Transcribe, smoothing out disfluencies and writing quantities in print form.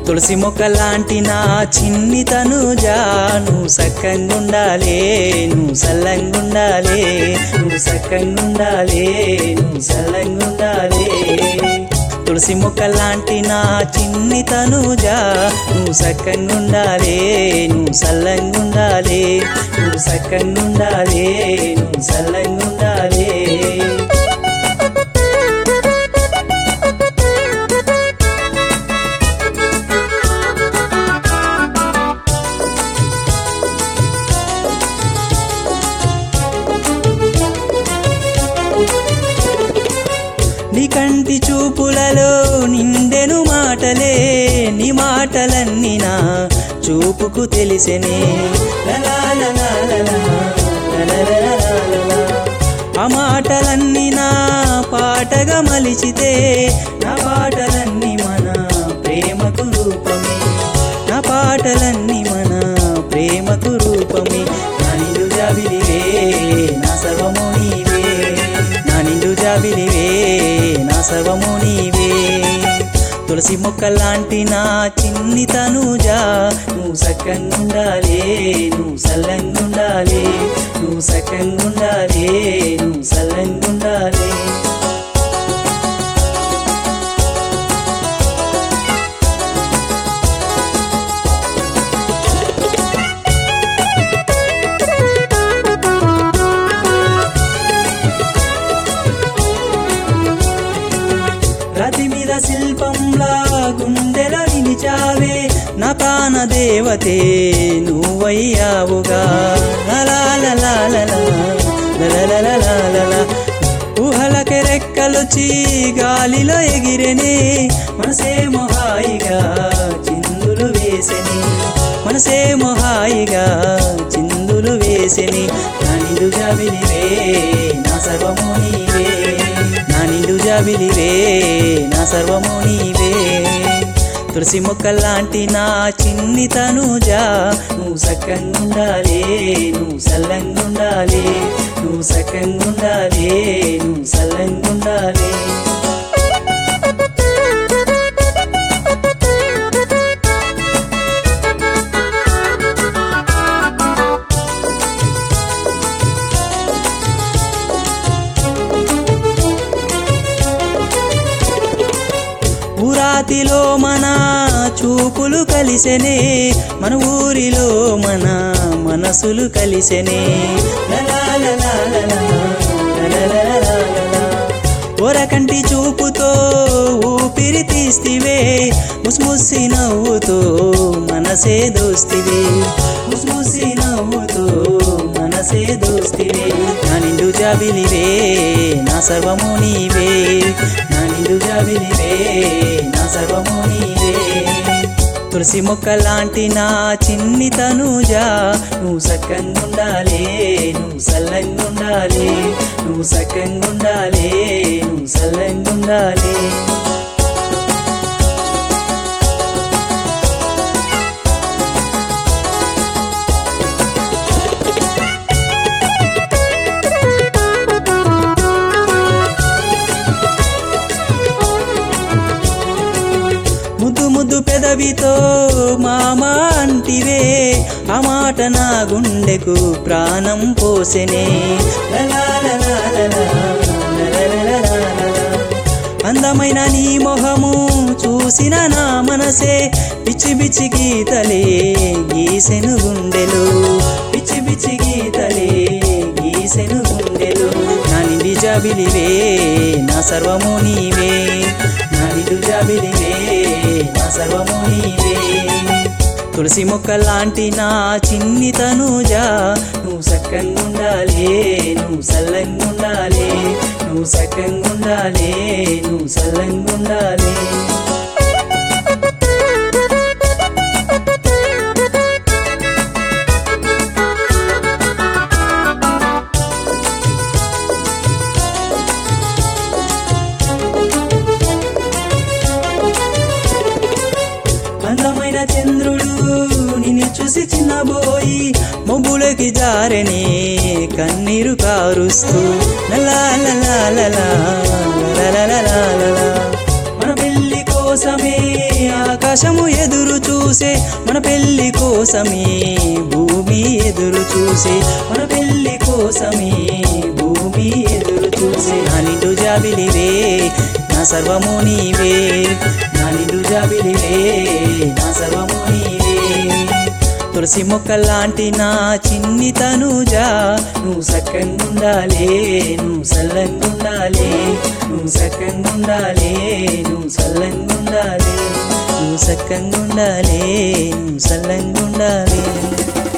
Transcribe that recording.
తులసి మొక్క లాంటి నా చిన్ని తనుజా నువ్వు సక్కంగుండాలే నువ్వు సల్లంగుండాలే నువ్వు సక్కంగుండాలే నువ్వు సల్లంగుండాలే తులసి మొక్క లాంటి నా చిన్ని తనుజా నువ్వు సక్కంగుండాలే నువ్వు సల్లంగుండాలే నువ్వు సక్కంగుండాలే నువ్వు సల్లంగుండాలే నీ కంటి చూపులలో నిండెను మాటలే నీ మాటలన్నీ నా చూపుకు తెలిసెనే ఆ మాటలన్నీ నా పాటగా మలిచితే నా పాటలన్నీ మన ప్రేమకు రూపమే నా పాటలన్నీ మన ప్రేమకు రూపమే నా నిండు జాబిలివే నా సర్వము నీవే నా నిండు జాబిలివే నా సర్వము నీవే తులసి మొక్క లాంటి నా చిన్ని తనుజా నువ్వు సక్కంగుండాలే నువ్వు సల్లంగుండాలే నువ్వు సక్కంగుండాలే నువ్వు సల్లంగుండాలే రాతి మీద శిల్పంలా గుండెలో నిలిచావే నా ప్రాణ దేవతే నువ్వయ్యావుగా ఊహలకి రెక్కలొచ్చి గాలిలో ఎగిరెనే మనసేమో హాయిగా చిందులు వేసెని మనసేమో హాయిగా చిందులు వేసెని నా నిండు జాబిలివే నా సర్వము నీవే నా నిండు జాబిలివే నా సర్వము నీవే తులసి మొక్క లాంటి నా చిన్ని తనుజా నువ్వు సక్కంగుండాలే నువ్వు సల్లంగుండాలే నువ్వు సక్కంగుండాలే నువ్వు సల్లంగుండాలే ఊరాతిలో మన చూపులు కలిసెనే మన ఊరిలో మన మనసులు కలిసెనే ఓరకంటి చూపుతో ఊపిరి తీస్తివే ముసిముసి నవ్వుతో మనసే దోస్తివే ముసిముసి నవ్వుతో మనసే దోస్తివే నా నిండు జాబిలివే నా సర్వము నీవే నా నిండు జాబిలివే నా సర్వము నీవే తులసి మొక్క లాంటి నా చిన్ని తనుజా నువ్వు సక్కంగుండాలే నువ్వు సల్లంగుండాలే నువ్వు సక్కంగుండాలే నువ్వు సల్లంగుండాలే ముద్దు ముద్దు పెదవితో మామ అంటివే ఆ మాట నా గుండెకు ప్రాణం పోసెనే అందమైన నీ మొహము చూసిన నా మనసే పిచ్చి పిచ్చి గీతలే గీసెను గుండెలు పిచ్చి పిచ్చి గీతలే గీసెను గుండెలు నా నిండి జాబిలివే నా సర్వము నీవే నా నిండు జాబిలివే నా సర్వము నీవే తులసి మొక్క లాంటి నా చిన్ని తనుజా నువ్వు సక్కంగుండాలే నువ్వు సల్లంగుండాలే నువ్వు సక్కంగుండాలే నువ్వు సల్లంగుండాలే అందమైన చంద్రుడు నిన్ను చూసి చిన్నబోయి మొబ్బులకి జారనే కన్నీరు కారుస్తూ మన పెళ్లి కోసమే ఆకాశము ఎదురు చూసే మన పెళ్లి కోసమే భూమి ఎదురు చూసే మన పెళ్లి కోసమే భూమి ఎదురు చూసే నా నిండు జాబిలివే నా సర్వము నీవే నా నిండు జాబిలివే నా సర్వము నీవే తులసి మొక్కలాంటి నా చిన్ని తనుజా నువ్వు సక్కంగుండాలే నువ్వు సల్లంగుండాలే నువ్వు సక్కంగుండాలే నువ్వు సల్లంగుండాలే నువ్వు సక్కంగుండాలే నువ్వు సల్లంగుండాలే